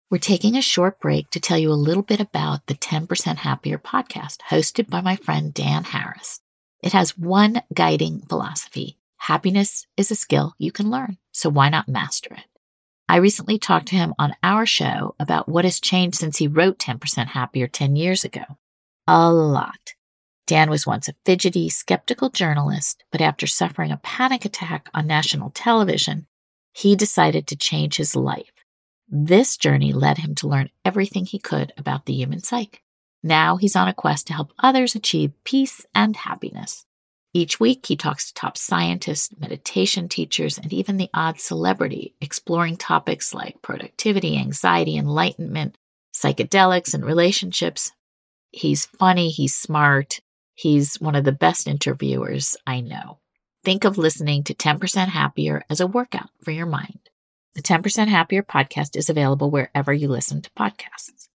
We're taking a short break to tell you a little bit about the 10% Happier podcast hosted by my friend Dan Harris. It has one guiding philosophy. Happiness is a skill you can learn, so why not master it? I recently talked to him on our show about what has changed since he wrote 10% Happier 10 years ago. A lot. Dan was once a fidgety, skeptical journalist, but after suffering a panic attack on national television, he decided to change his life. This journey led him to learn everything he could about the human psyche. Now he's on a quest to help others achieve peace and happiness. Each week, he talks to top scientists, meditation teachers, and even the odd celebrity, exploring topics like productivity, anxiety, enlightenment, psychedelics, and relationships. He's funny, he's smart, he's one of the best interviewers I know. Think of listening to 10% Happier as a workout for your mind. The 10% Happier podcast is available wherever you listen to podcasts.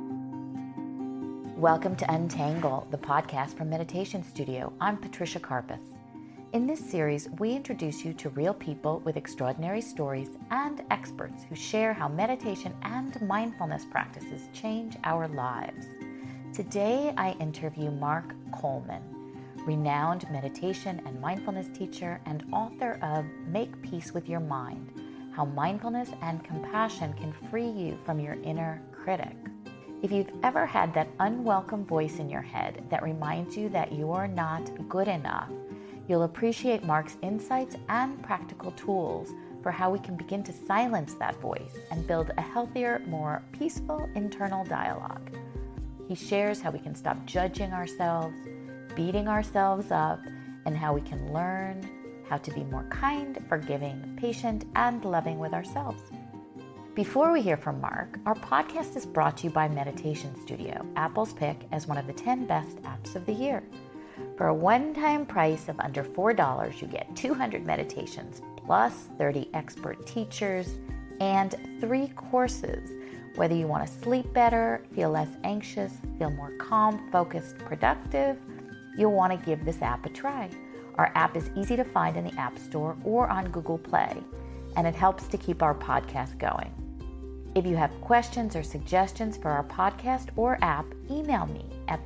Welcome to Untangle, the podcast from Meditation Studio. I'm Patricia Karpus. In this series, we introduce you to real people with extraordinary stories and experts who share how meditation and mindfulness practices change our lives. Today, I interview Mark Coleman, renowned meditation and mindfulness teacher and author of Make Peace with Your Mind, How Mindfulness and Compassion Can Free You from Your Inner Critic. If you've ever had that unwelcome voice in your head that reminds you that you are not good enough, you'll appreciate Mark's insights and practical tools for how we can begin to silence that voice and build a healthier, more peaceful internal dialogue. He shares how we can stop judging ourselves, beating ourselves up, and how we can learn how to be more kind, forgiving, patient, and loving with ourselves. Before we hear from Mark, our podcast is brought to you by Meditation Studio, Apple's pick as one of the 10 best apps of the year. For a one-time price of under $4, you get 200 meditations, plus 30 expert teachers, and 3 courses. Whether you want to sleep better, feel less anxious, feel more calm, focused, productive, you'll want to give this app a try. Our app is easy to find in the App Store or on Google Play, and it helps to keep our podcast going. If you have questions or suggestions for our podcast or app, email me at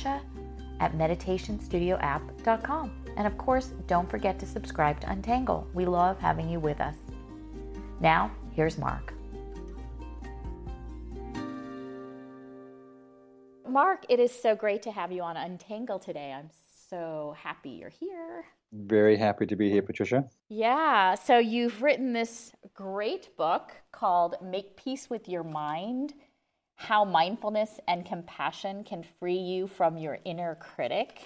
patricia@meditationstudioapp.com. And of course, don't forget to subscribe to Untangle. We love having you with us. Now, here's Mark. Mark, it is so great to have you on Untangle today. I'm so happy you're here. Very happy to be here, Patricia. Yeah, so you've written this great book called Make Peace with Your Mind, How Mindfulness and Compassion Can Free You from Your Inner Critic.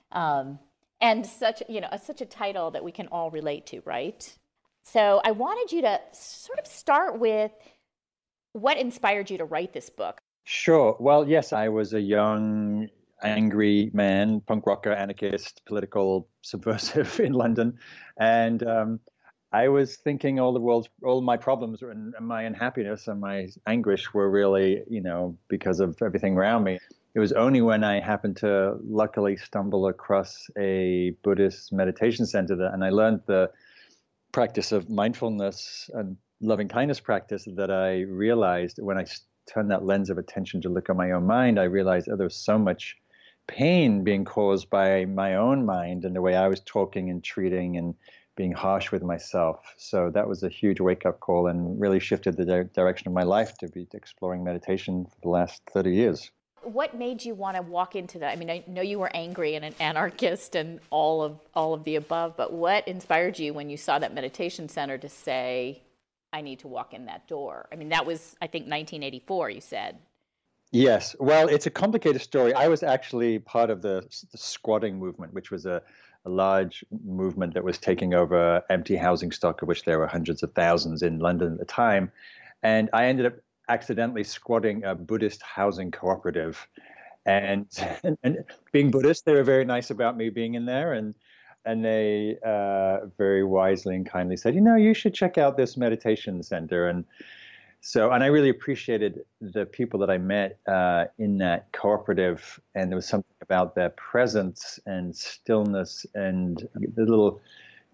And such a title that we can all relate to, right? So I wanted you to sort of start with what inspired you to write this book. Sure. Well, yes, I was a young, angry man, punk rocker, anarchist, political subversive in London. And I was thinking all my problems and my unhappiness and my anguish were really, because of everything around me. It was only when I happened to luckily stumble across a Buddhist meditation center and I learned the practice of mindfulness and loving kindness practice that I realized when I turned that lens of attention to look at my own mind, I realized there was so much pain being caused by my own mind and the way I was talking and treating and being harsh with myself. So that was a huge wake-up call and really shifted the direction of my life to be exploring meditation for the last 30 years. What made you want to walk into that? I mean, I know you were angry and an anarchist and all of the above, but what inspired you when you saw that meditation center to say, I need to walk in that door? I mean, that was, I think, 1984, you said. Yes. Well, it's a complicated story. I was actually part of the squatting movement, which was a large movement that was taking over empty housing stock, of which there were hundreds of thousands in London at the time. And I ended up accidentally squatting a Buddhist housing cooperative. And being Buddhist, they were very nice about me being in there. And they very wisely and kindly said, you should check out this meditation center. And I really appreciated the people that I met in that cooperative. And there was something about their presence and stillness and the little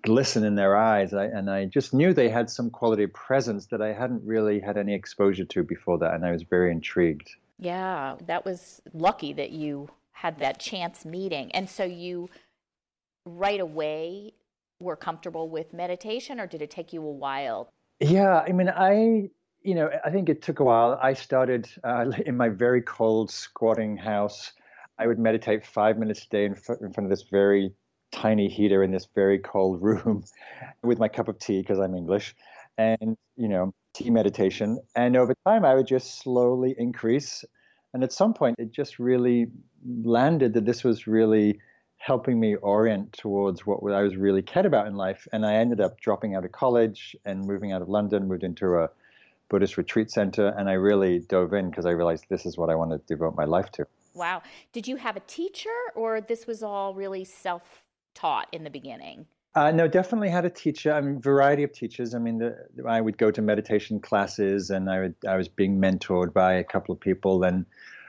glisten in their eyes. And I just knew they had some quality of presence that I hadn't really had any exposure to before that. And I was very intrigued. Yeah, that was lucky that you had that chance meeting. And so you right away were comfortable with meditation, or did it take you a while? Yeah, I mean, I think it took a while. I started in my very cold squatting house. I would meditate 5 minutes a day in front of this very tiny heater in this very cold room with my cup of tea because I'm English, and tea meditation. And over time, I would just slowly increase. And at some point, it just really landed that this was really helping me orient towards what I was really cared about in life. And I ended up dropping out of college and moving out of London, moved into a Buddhist retreat center, and I really dove in because I realized this is what I want to devote my life to. Wow. Did you have a teacher, or this was all really self-taught in the beginning? No, definitely had a teacher. I mean, variety of teachers. I mean, I would go to meditation classes, and I was being mentored by a couple of people, and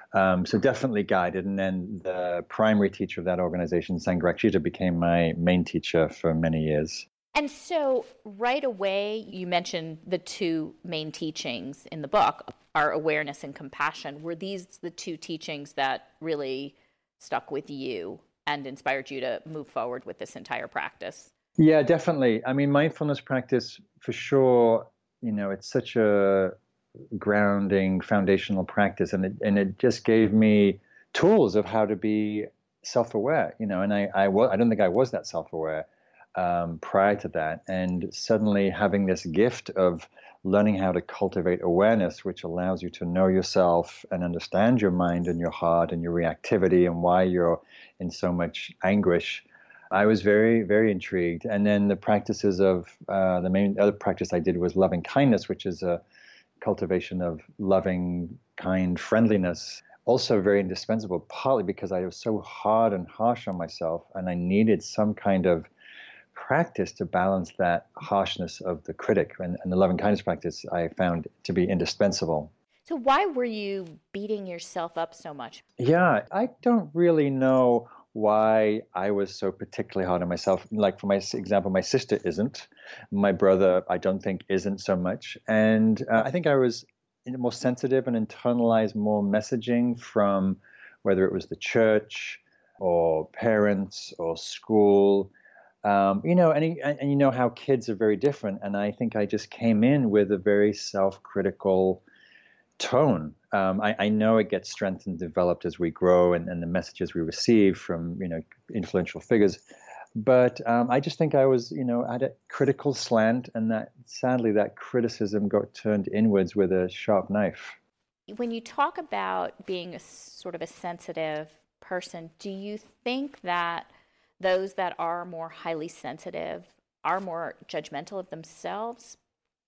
so definitely guided. And then the primary teacher of that organization, Sangharakshita, became my main teacher for many years. And so right away, you mentioned the two main teachings in the book are awareness and compassion. Were these the two teachings that really stuck with you and inspired you to move forward with this entire practice? Yeah, definitely. I mean, mindfulness practice for sure, it's such a grounding foundational practice, and it just gave me tools of how to be self-aware, and I don't think I was that self-aware prior to that. And suddenly having this gift of learning how to cultivate awareness, which allows you to know yourself and understand your mind and your heart and your reactivity and why you're in so much anguish, I was very, very intrigued. And then the practices of the main other practice I did was loving kindness, which is a cultivation of loving, kind friendliness. Also very indispensable, partly because I was so hard and harsh on myself, and I needed some kind of practice to balance that harshness of the critic. And the loving kindness practice I found to be indispensable. So why were you beating yourself up so much? Yeah, I don't really know why I was so particularly hard on myself. Like, for my example, my sister isn't. My brother, I don't think, isn't so much. And I think I was more sensitive and internalized more messaging from whether it was the church or parents or school. And you know how kids are very different. And I think I just came in with a very self-critical tone. I know it gets strengthened, developed as we grow, and the messages we receive from influential figures. But I just think I was at a critical slant, and that sadly that criticism got turned inwards with a sharp knife. When you talk about being a sort of a sensitive person, do you think that those that are more highly sensitive are more judgmental of themselves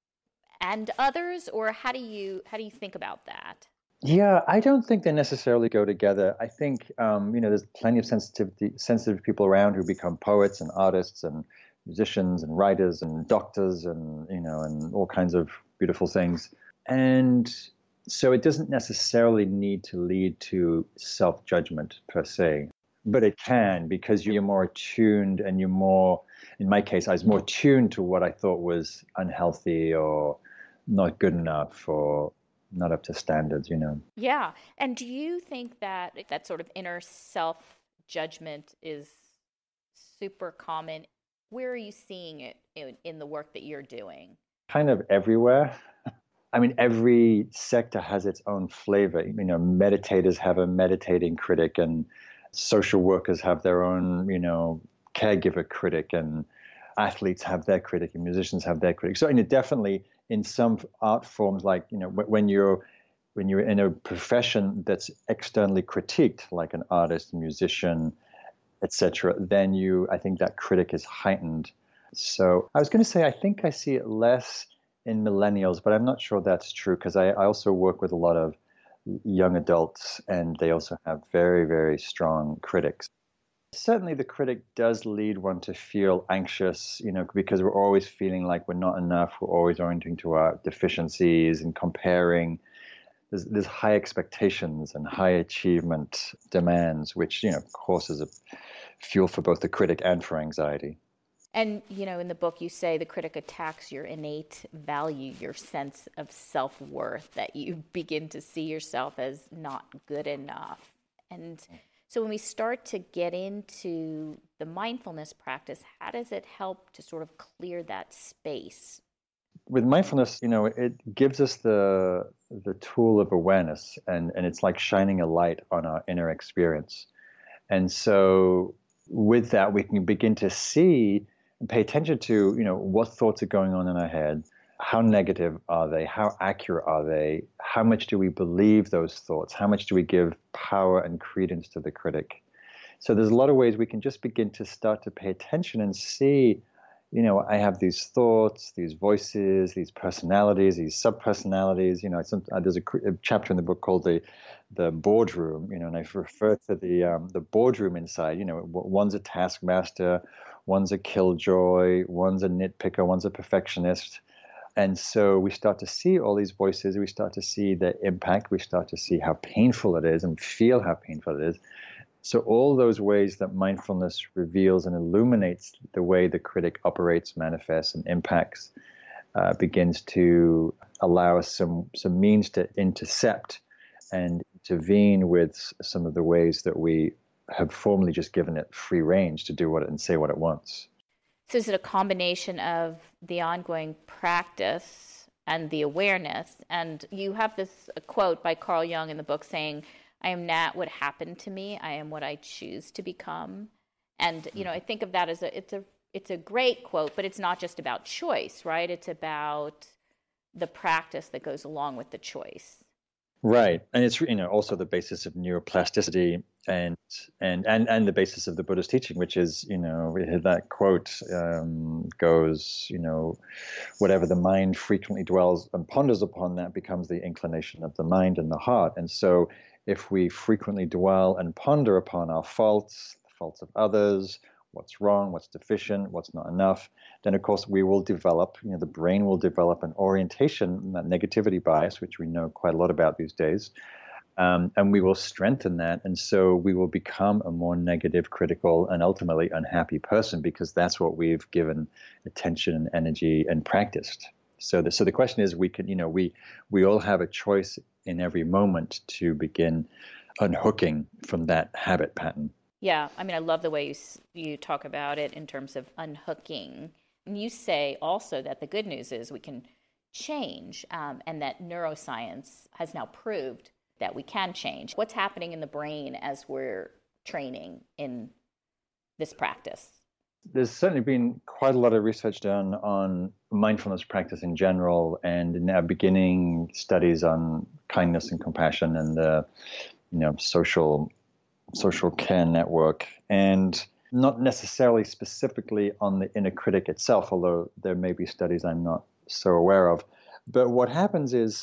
and others, or how do you think about that? Yeah, I don't think they necessarily go together. I think there's plenty of sensitive people around who become poets and artists and musicians and writers and doctors and all kinds of beautiful things. And so it doesn't necessarily need to lead to self-judgment per se, but it can, because you're more attuned and you're more, in my case, I was more attuned to what I thought was unhealthy or not good enough or not up to standards. Yeah. And do you think that that sort of inner self-judgment is super common? Where are you seeing it in the work that you're doing? Kind of everywhere. I mean, every sector has its own flavor. Meditators have a meditating critic, and social workers have their own, caregiver critic, and athletes have their critic, and musicians have their critic. So, definitely in some art forms, like when you're in a profession that's externally critiqued, like an artist, musician, etc., then I think that critic is heightened. So I was going to say I think I see it less in millennials, but I'm not sure that's true, because I also work with a lot of young adults, and they also have very, very strong critics. Certainly the critic does lead one to feel anxious, because we're always feeling like we're not enough. We're always orienting to our deficiencies and comparing. There's high expectations and high achievement demands, which, of course, is a fuel for both the critic and for anxiety. And, in the book, you say the critic attacks your innate value, your sense of self-worth, that you begin to see yourself as not good enough. And so when we start to get into the mindfulness practice, how does it help to sort of clear that space? With mindfulness, it gives us the tool of awareness, and it's like shining a light on our inner experience. And so with that, we can begin to see and pay attention to, what thoughts are going on in our head, how negative are they, how accurate are they, how much do we believe those thoughts, how much do we give power and credence to the critic. So there's a lot of ways we can just begin to start to pay attention and see, I have these thoughts, these voices, these personalities, these sub-personalities. There's a chapter in the book called the boardroom, and I refer to the boardroom inside. One's a taskmaster, one's a killjoy, one's a nitpicker, one's a perfectionist. And so we start to see all these voices, we start to see their impact, we start to see how painful it is and feel how painful it is. So all those ways that mindfulness reveals and illuminates the way the critic operates, manifests, and impacts begins to allow us some means to intercept and intervene with some of the ways that we have formerly just given it free range to do what it and say what it wants. So is it a combination of the ongoing practice and the awareness? And you have this quote by Carl Jung in the book saying, "I am not what happened to me. I am what I choose to become." And, I think of that as it's a great quote, but it's not just about choice, right? It's about the practice that goes along with the choice. Right. And it's, also the basis of neuroplasticity and the basis of the Buddhist teaching, which is, that quote goes, whatever the mind frequently dwells and ponders upon, that becomes the inclination of the mind and the heart. And so if we frequently dwell and ponder upon our faults, the faults of others, what's wrong, what's deficient, what's not enough, then of course we will develop, the brain will develop an orientation, that negativity bias, which we know quite a lot about these days, and we will strengthen that. And so we will become a more negative, critical, and ultimately unhappy person, because that's what we've given attention and energy and practiced. So the question is, we can, we all have a choice in every moment to begin unhooking from that habit pattern. Yeah, I love the way you talk about it in terms of unhooking. And you say also that the good news is we can change, and that neuroscience has now proved that we can change. What's happening in the brain as we're training in this practice? There's certainly been quite a lot of research done on mindfulness practice in general, and now beginning studies on kindness and compassion and the social care network, and not necessarily specifically on the inner critic itself, although there may be studies I'm not so aware of. But what happens is,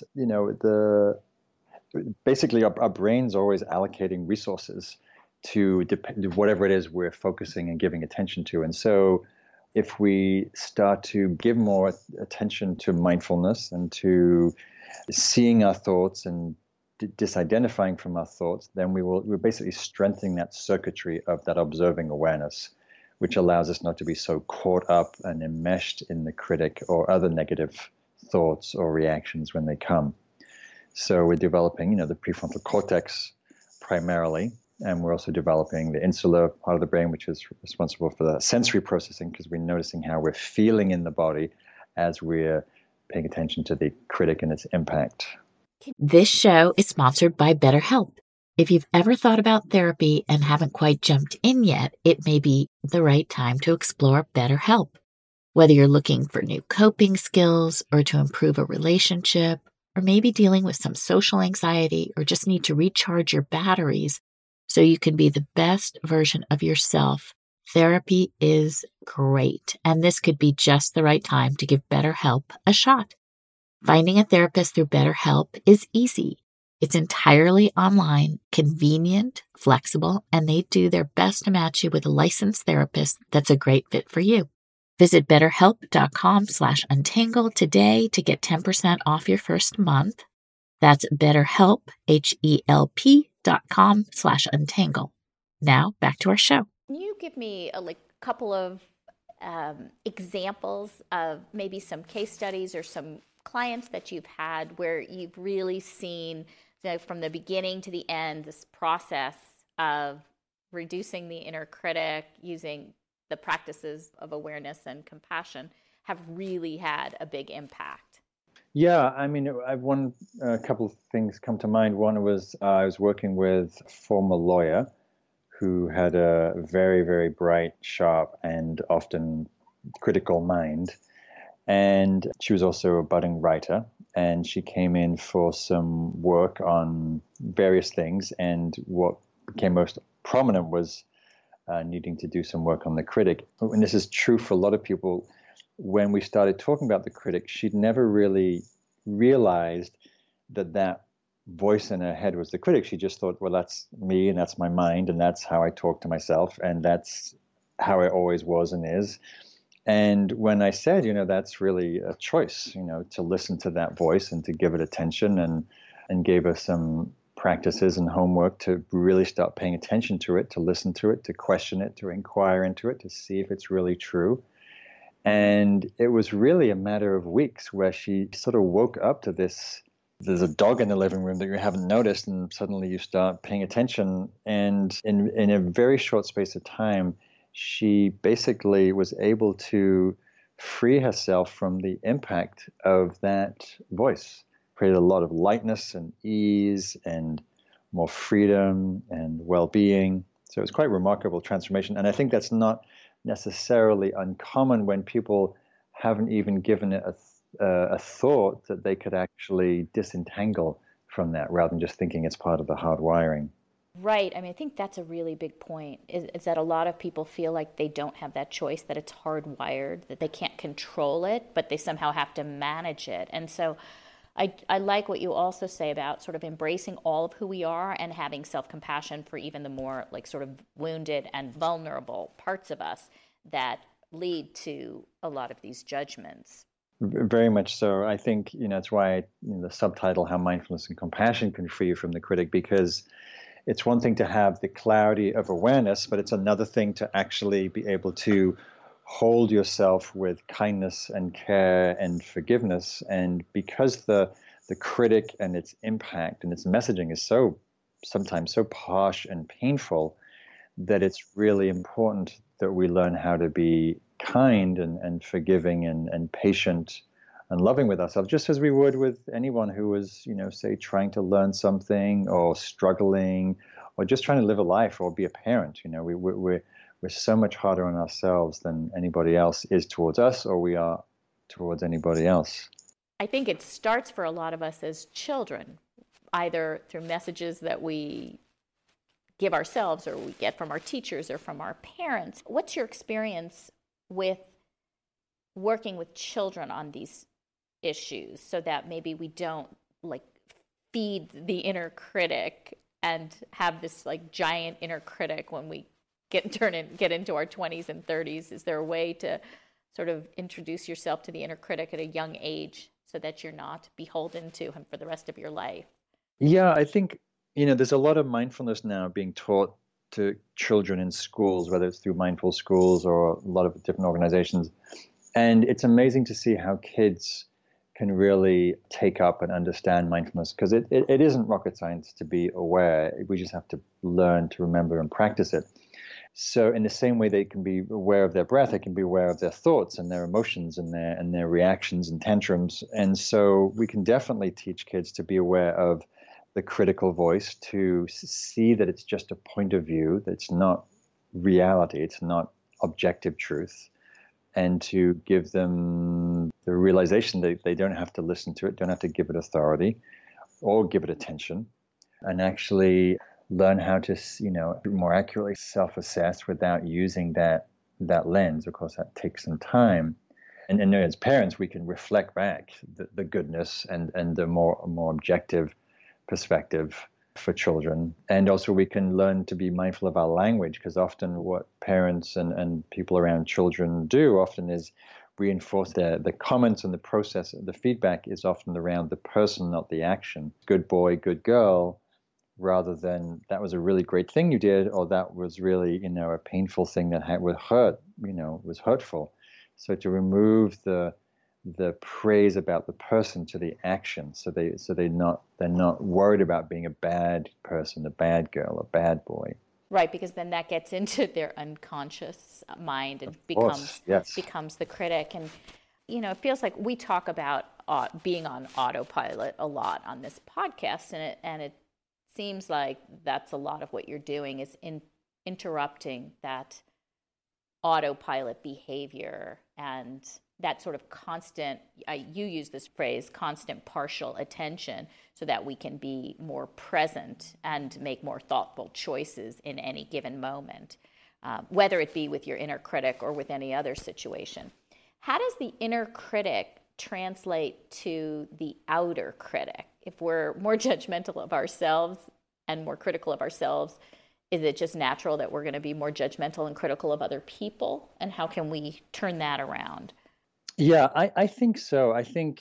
basically our brain's always allocating resources to whatever it is we're focusing and giving attention to. And so if we start to give more attention to mindfulness and to seeing our thoughts and disidentifying from our thoughts, then we're basically strengthening that circuitry of that observing awareness, which allows us not to be so caught up and enmeshed in the critic or other negative thoughts or reactions when they come. So we're developing, the prefrontal cortex primarily, and we're also developing the insular part of the brain, which is responsible for the sensory processing, because we're noticing how we're feeling in the body as we're paying attention to the critic and its impact. This show is sponsored by BetterHelp. If you've ever thought about therapy and haven't quite jumped in yet, it may be the right time to explore BetterHelp. Whether you're looking for new coping skills or to improve a relationship, or maybe dealing with some social anxiety, or just need to recharge your batteries so you can be the best version of yourself, therapy is great. And this could be just the right time to give BetterHelp a shot. Finding a therapist through BetterHelp is easy. It's entirely online, convenient, flexible, and they do their best to match you with a licensed therapist that's a great fit for you. Visit BetterHelp.com/untangle today to get 10% off your first month. That's BetterHelp, HELP.com/untangle. Now back to our show. Can you give me a couple of examples of maybe some case studies or some clients that you've had where you've really seen, from the beginning to the end, this process of reducing the inner critic using the practices of awareness and compassion have really had a big impact? Yeah, I mean, a couple of things come to mind. One was I was working with a former lawyer who had a very, very bright, sharp, and often critical mind. And she was also a budding writer. And she came in for some work on various things. And what became most prominent was needing to do some work on the critic. And this is true for a lot of people. When we started talking about the critic, she'd never really realized that voice in her head was the critic. She just thought, well, that's me and that's my mind and that's how I talk to myself and that's how I always was and is. And when I said, that's really a choice, to listen to that voice and to give it attention, and gave her some practices and homework to really start paying attention to it, to listen to it, to question it, to inquire into it, to see if it's really true. And it was really a matter of weeks where she sort of woke up to this. There's a dog in the living room that you haven't noticed, and suddenly you start paying attention. And in a very short space of time, she basically was able to free herself from the impact of that voice. Created a lot of lightness and ease and more freedom and well-being. So it was quite a remarkable transformation. And I think that's not necessarily uncommon when people haven't even given it a thought that they could actually disentangle from that rather than just thinking it's part of the hardwiring. Right. I mean, I think that's a really big point, is that a lot of people feel like they don't have that choice, that it's hardwired, that they can't control it, but they somehow have to manage it. And so I like what you also say about sort of embracing all of who we are and having self-compassion for even the more like sort of wounded and vulnerable parts of us that lead to a lot of these judgments. Very much so. I think, that's why the subtitle, How Mindfulness and Compassion Can Free You from the Critic, because it's one thing to have the clarity of awareness, but it's another thing to actually be able to hold yourself with kindness and care and forgiveness. And because the critic and its impact and its messaging is sometimes so harsh and painful, that it's really important that we learn how to be kind and forgiving and patient and loving with ourselves, just as we would with anyone who was, say, trying to learn something or struggling or just trying to live a life or be a parent. We're so much harder on ourselves than anybody else is towards us, or we are towards anybody else. I think it starts for a lot of us as children, either through messages that we give ourselves or we get from our teachers or from our parents. What's your experience with working with children on these issues so that maybe we don't feed the inner critic and have this giant inner critic when we get into our 20s and 30s? Is there a way to sort of introduce yourself to the inner critic at a young age so that you're not beholden to him for the rest of your life? Yeah, I think, there's a lot of mindfulness now being taught to children in schools, whether it's through mindful schools or a lot of different organizations. And it's amazing to see how kids can really take up and understand mindfulness, because it isn't rocket science to be aware. We just have to learn to remember and practice it. So in the same way they can be aware of their breath, they can be aware of their thoughts and their emotions and their reactions and tantrums. And so we can definitely teach kids to be aware of the critical voice, to see that it's just a point of view, that it's not reality, it's not objective truth, and to give them the realization that they don't have to listen to it, don't have to give it authority or give it attention, and actually learn how to, more accurately self-assess without using that lens. Of course, that takes some time. And as parents, we can reflect back the goodness and the more objective perspective for children. And also we can learn to be mindful of our language, because often what parents and people around children do often is reinforce the comments and the process. The feedback is often around the person, not the action. Good boy, good girl, rather than that was a really great thing you did, or that was really, a painful thing that was hurtful. So to remove the praise about the person to the action, so they're not worried about being a bad person, a bad girl, a bad boy. Right, because then that gets into their unconscious mind and becomes the critic. And it feels like we talk about being on autopilot a lot on this podcast, and it seems like that's a lot of what you're doing is interrupting that autopilot behavior and that sort of constant, you use this phrase, constant partial attention, so that we can be more present and make more thoughtful choices in any given moment, whether it be with your inner critic or with any other situation. How does the inner critic translate to the outer critic? If we're more judgmental of ourselves and more critical of ourselves, is it just natural that we're going to be more judgmental and critical of other people? And how can we turn that around? Yeah, I think so. I think,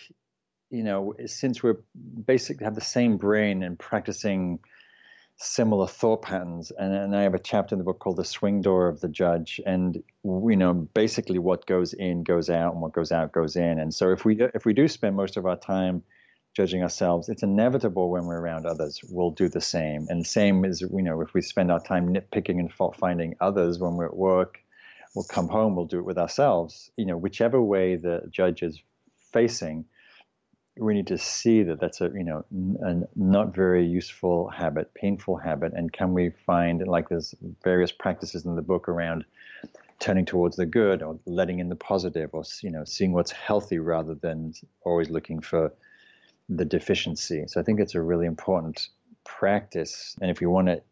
since we're basically have the same brain and practicing similar thought patterns, and I have a chapter in the book called The Swing Door of the Judge, and basically what goes in goes out, and what goes out goes in. And so if we do spend most of our time judging ourselves, it's inevitable when we're around others, we'll do the same. And the same is, if we spend our time nitpicking and fault finding others when we're at work, we'll come home, we'll do it with ourselves. Whichever way the judge is facing, we need to see that that's a not very useful habit, painful habit. And can we find, like there's various practices in the book around turning towards the good or letting in the positive, or seeing what's healthy rather than always looking for the deficiency. So I think it's a really important practice. And if we want to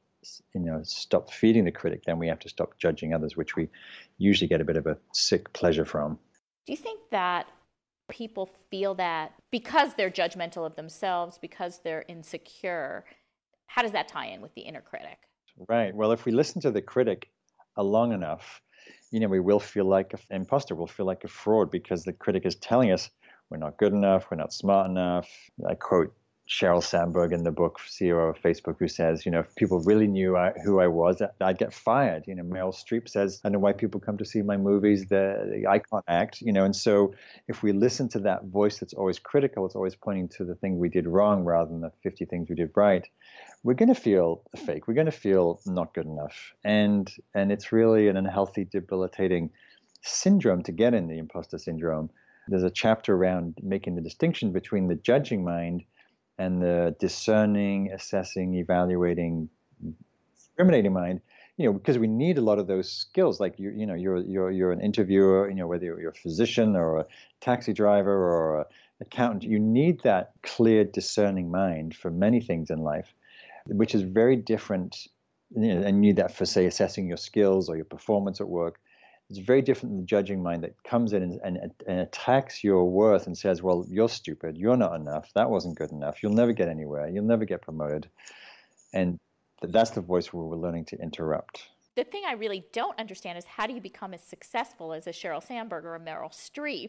stop feeding the critic, then we have to stop judging others, which we usually get a bit of a sick pleasure from. Do you think that people feel that because they're judgmental of themselves, because they're insecure? How does that tie in with the inner critic? Right. Well, if we listen to the critic long enough, we will feel like an imposter, we'll feel like a fraud, because the critic is telling us we're not good enough, we're not smart enough. I quote Sheryl Sandberg in the book, CEO of Facebook, who says, if people really knew who I was, I'd get fired. Meryl Streep says, I know why people come to see my movies, I can't act, and so if we listen to that voice that's always critical, it's always pointing to the thing we did wrong rather than the 50 things we did right, we're going to feel fake. We're going to feel not good enough. And it's really an unhealthy, debilitating syndrome to get in, the imposter syndrome. There's a chapter around making the distinction between the judging mind and the discerning, assessing, evaluating, discriminating mind, because we need a lot of those skills. Like you're an interviewer, whether you're a physician or a taxi driver or an accountant, you need that clear, discerning mind for many things in life, which is very different. And you need that for, say, assessing your skills or your performance at work. It's very different than the judging mind that comes in and attacks your worth and says, well, you're stupid, you're not enough, that wasn't good enough, you'll never get anywhere, you'll never get promoted. And that's the voice where we're learning to interrupt. The thing I really don't understand is, how do you become as successful as a Sheryl Sandberg or a Meryl Streep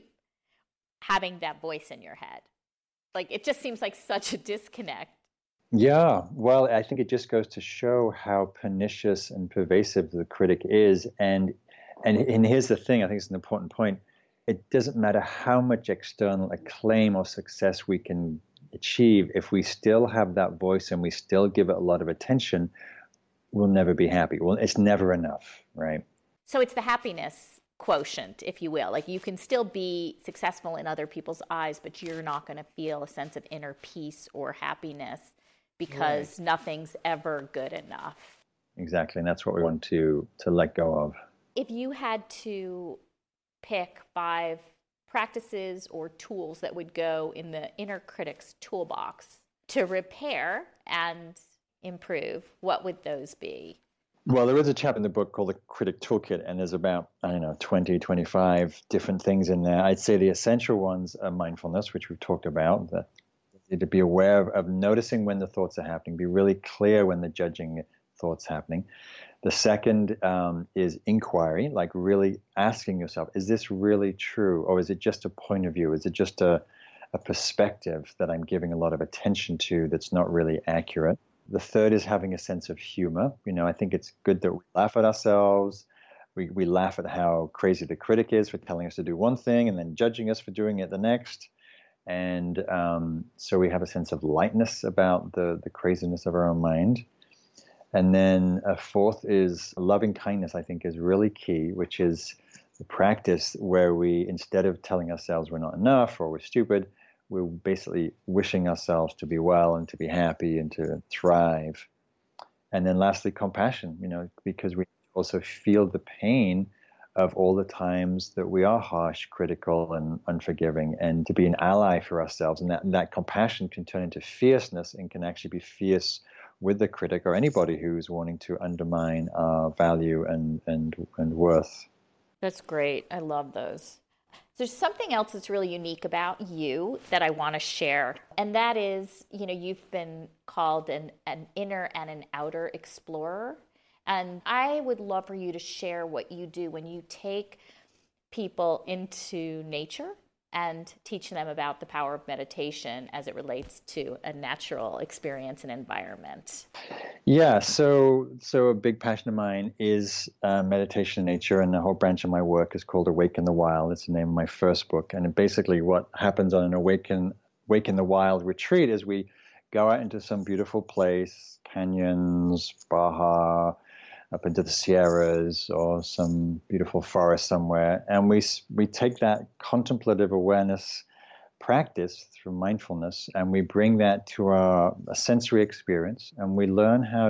having that voice in your head? Like, it just seems like such a disconnect. Yeah, well, I think it just goes to show how pernicious and pervasive the critic is. And here's the thing, I think it's an important point. It doesn't matter how much external acclaim or success we can achieve. If we still have that voice and we still give it a lot of attention, we'll never be happy. Well, it's never enough, right? So it's the happiness quotient, if you will. Like, you can still be successful in other people's eyes, but you're not going to feel a sense of inner peace or happiness because nothing's ever good enough. Exactly, and that's what we want to let go of. If you had to pick 5 practices or tools that would go in the inner critic's toolbox to repair and improve, what would those be? Well, there is a chapter in the book called The Critic Toolkit, and there's about, 20, 25 different things in there. I'd say the essential ones are mindfulness, which we've talked about, to be aware of noticing when the thoughts are happening, be really clear when the judging thoughts happening. The second is inquiry, like really asking yourself, is this really true? Or is it just a point of view? Is it just a perspective that I'm giving a lot of attention to that's not really accurate? The third is having a sense of humor. I think it's good that we laugh at ourselves. We laugh at how crazy the critic is for telling us to do one thing and then judging us for doing it the next. And so we have a sense of lightness about the craziness of our own mind. And then a fourth is loving kindness, I think, is really key, which is the practice where we, instead of telling ourselves we're not enough or we're stupid, we're basically wishing ourselves to be well and to be happy and to thrive. And then lastly, compassion, because we also feel the pain of all the times that we are harsh, critical, and unforgiving, and to be an ally for ourselves. And that compassion can turn into fierceness and can actually be fierce with the critic or anybody who's wanting to undermine our value and worth. That's great. I love those. There's something else that's really unique about you that I want to share, and that is, you've been called an inner and an outer explorer. And I would love for you to share what you do when you take people into nature and teach them about the power of meditation as it relates to a natural experience and environment. Yeah, so a big passion of mine is meditation in nature, and the whole branch of my work is called Awake in the Wild. It's the name of my first book. And basically what happens on an Awake in the Wild retreat is we go out into some beautiful place, canyons, Baja, up into the Sierras or some beautiful forest somewhere. And we take that contemplative awareness practice through mindfulness and we bring that to a sensory experience, and we learn how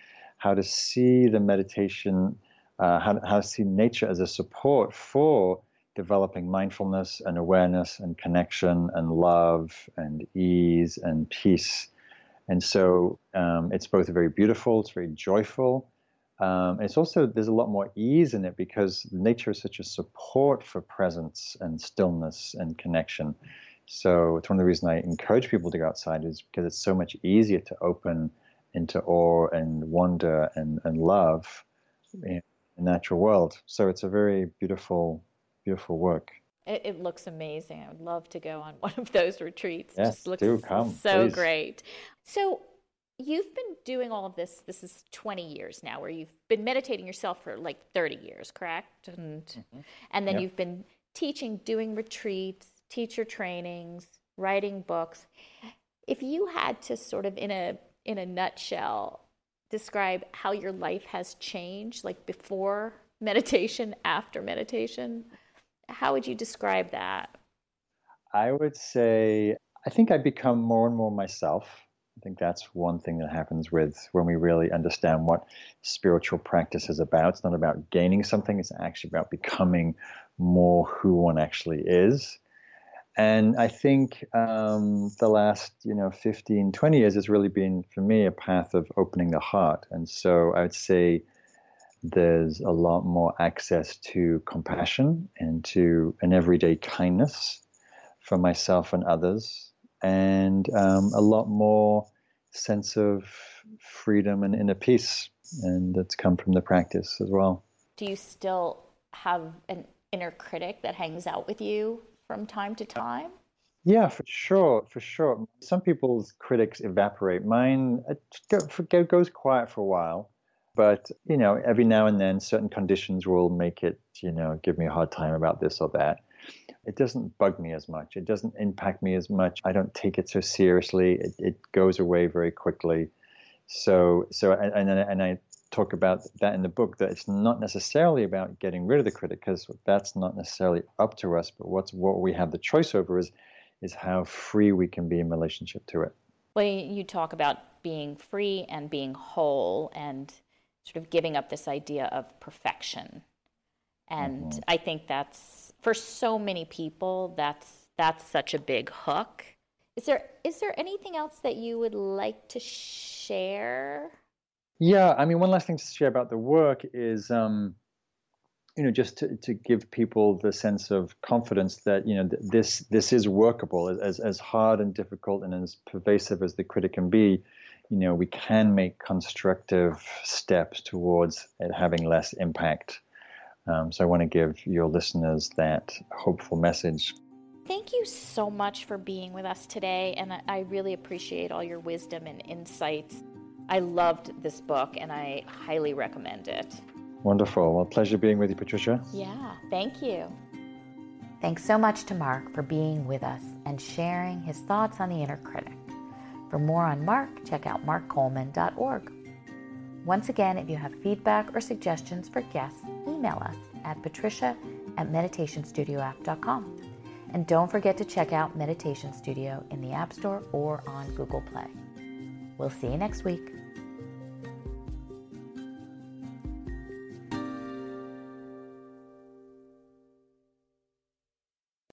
to see the meditation, how to see nature as a support for developing mindfulness and awareness and connection and love and ease and peace. And so it's both very beautiful, it's very joyful. It's also, there's a lot more ease in it because nature is such a support for presence and stillness and connection. So it's one of the reasons I encourage people to go outside is because it's so much easier to open into awe and wonder and love in the natural world. So it's a very beautiful, beautiful work. It looks amazing. I would love to go on one of those retreats. Yes, it just looks do come, so please. Great. So you've been doing all of this. This is 20 years now, where you've been meditating yourself for like 30 years, correct? And then you've been teaching, doing retreats, teacher trainings, writing books. If you had to sort of in a nutshell describe how your life has changed, like before meditation, after meditation, how would you describe that? I would say I think I become more and more myself. I think that's one thing that happens with when we really understand what spiritual practice is about. It's not about gaining something, it's actually about becoming more who one actually is. And I think the last 15, 20 years has really been, for me, a path of opening the heart. And so I would say there's a lot more access to compassion and to an everyday kindness for myself and others, and a lot more sense of freedom and inner peace, and that's come from the practice as well. Do you still have an inner critic that hangs out with you from time to time? Yeah, for sure. Some people's critics evaporate. Mine goes quiet for a while, but every now and then certain conditions will make it, give me a hard time about this or that. It doesn't bug me as much. It doesn't impact me as much. I don't take it so seriously. It goes away very quickly. And I talk about that in the book, that it's not necessarily about getting rid of the critic, because that's not necessarily up to us. But what we have the choice over is how free we can be in relationship to it. Well, you talk about being free and being whole and sort of giving up this idea of perfection. And I think that's, for so many people, that's such a big hook. Is there anything else that you would like to share? Yeah, I mean, one last thing to share about the work is, just to give people the sense of confidence that, this is workable. As hard and difficult and as pervasive as the critic can be, we can make constructive steps towards it having less impact. So I want to give your listeners that hopeful message. Thank you so much for being with us today, and I really appreciate all your wisdom and insights. I loved this book, and I highly recommend it. Wonderful. Well, pleasure being with you, Patricia. Yeah, thank you. Thanks so much to Mark for being with us and sharing his thoughts on the inner critic. For more on Mark, check out markcoleman.org. Once again, if you have feedback or suggestions for guests, email us at patricia@meditationstudioapp.com. And don't forget to check out Meditation Studio in the App Store or on Google Play. We'll see you next week.